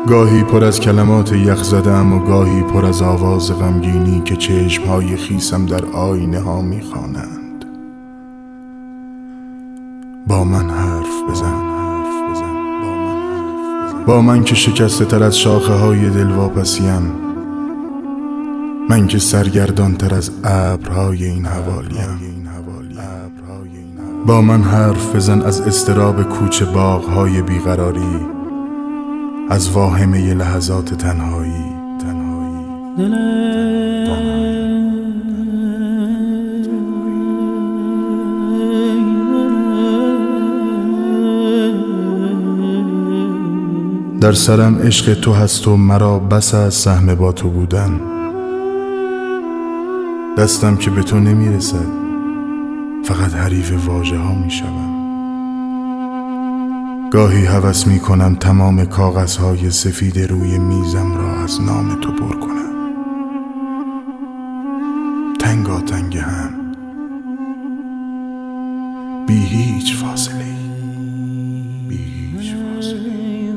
گاهی پر از کلمات یخ زدم و گاهی پر از آواز غمگینی که چشمهای خیسم در آینه ها میخوانند. با من حرف بزن، با من که شکسته تر از شاخه های دلواپسیم، من که سرگردان تر از ابرهای این حوالیم. با من حرف بزن از اضطراب کوچه باغ‌های بیقراری، از واهمه لحظات تنهایی. در سرم عشق تو هست و مرا بس از سهم با تو بودن. دستم که به تو نمیرسد، فقط حریف واژه ها میشوم. گاهی هوس میکنم تمام کاغذهای سفید روی میزم را از نام تو پر کنم. تنگاتنگ هم، بی هیچ فاصله، بی هیچ فاصله.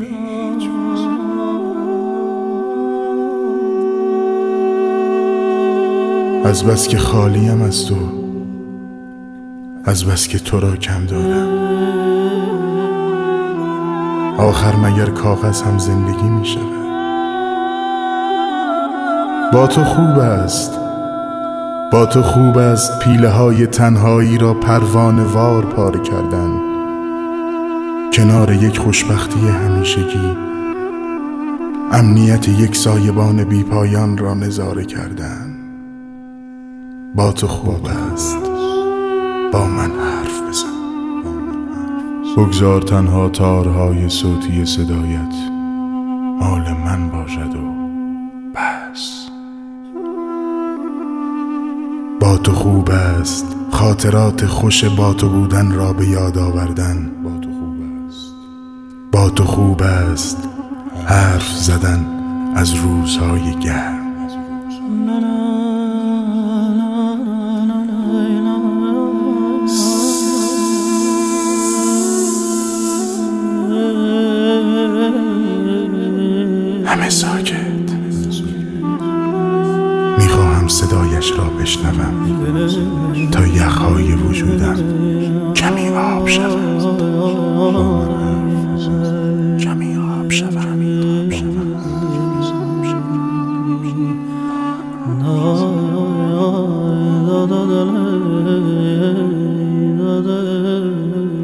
از بس که خالیم از تو، از بس که تو را کم دارم، آخر مگر کاغذ هم زندگی می شود؟ با تو خوب است، با تو خوب است پیله های تنهایی را پروانه وار پاره کردن، کنار یک خوشبختی همیشگی امنیت یک سایبان بی پایان را نظاره کردن. با تو خوب است، با من حرف بزن. بگذار تنها تارهای صوتی صدایت مال من باشد و بس. با تو خوب است خاطرات خوش با تو بودن را به یاد آوردن. با تو خوب است حرف زدن از روزهای گرم. همه ساکت، میخواهم صدایش را بشنوم تا یخهای وجودم کمی آب شود، کمی آب شود.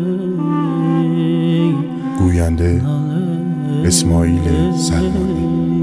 گوینده اسماعیل سلمانی.